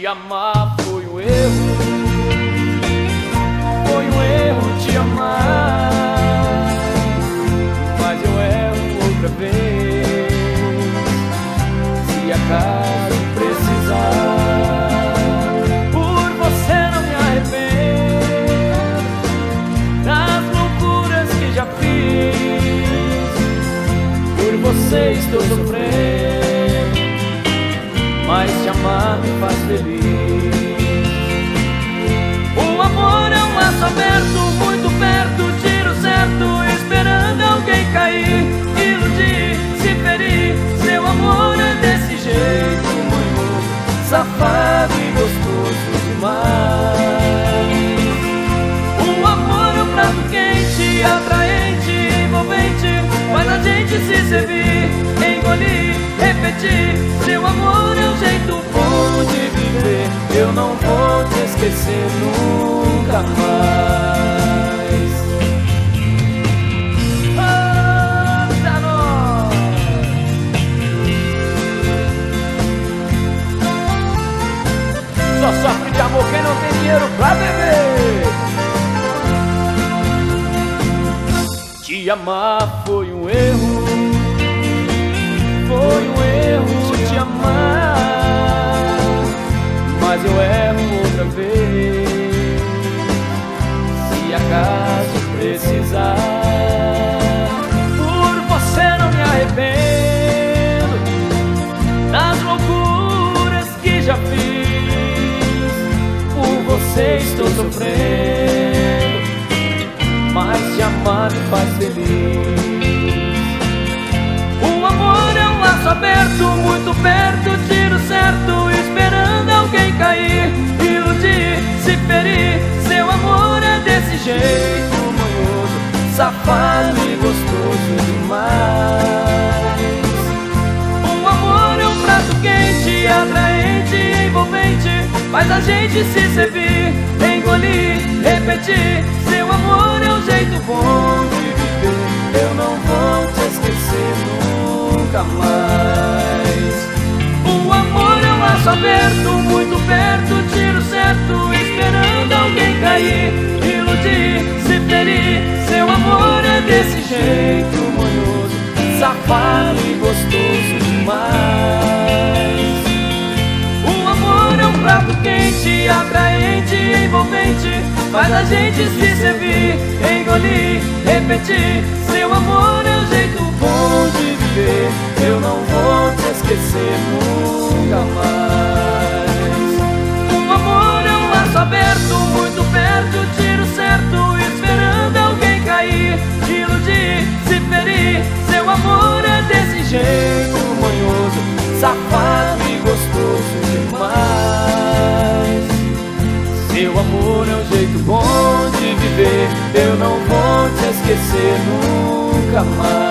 Te amar foi um erro, foi um erro te amar, mas eu erro outra vez, se acaso precisar. Por você não me arrependo das loucuras que já fiz, por você estou sofrendo, mas te amar me faz feliz. O amor é um laço aberto, muito perto, tiro certo, esperando alguém cair, iludir, se ferir. Seu amor é desse jeito, manhoso, safado e gostoso demais. O amor é um prato quente, atraente, envolvente, faz a gente se servir, engolir, repetir. Seu amor é um jeito bom de viver, eu não vou te esquecer nunca mais. Anda nós! Só sofre de amor quem não tem dinheiro pra beber. Te amar foi um erro, foi um erro te amar, mas eu erro outra vez, se acaso precisar. Por você não me arrependo das loucuras que já fiz, por você estou sofrendo, mas te amar me faz feliz. O amor é um laço aberto, muito perto, tiro certo, esperando alguém cair, iludir, se ferir. Seu amor é desse jeito, manhoso, safado e gostoso demais. O amor é um prato quente, atraente, envolvente, faz a gente se servir, engolir, repetir. Seu amor é um jeito bom de viver, eu não vou te esquecer nunca mais. O amor é um laço aberto, muito perto, tiro certo, esperando alguém cair, iludir, se ferir. Seu amor é desse jeito, manhoso, safado e gostoso demais. O amor é um prato quente, atraente, envolvente, faz a gente se servir, engolir, repetir. Seu amor é um jeito bom de viver, eu não vou te esquecer nunca mais. O amor é um laço aberto, muito perto, tiro certo, esperando alguém cair, iludir, se ferir. Seu amor é desse jeito, manhoso, safado e gostoso demais. Seu amor é um jeito bom de viver, eu não vou te esquecer nunca mais.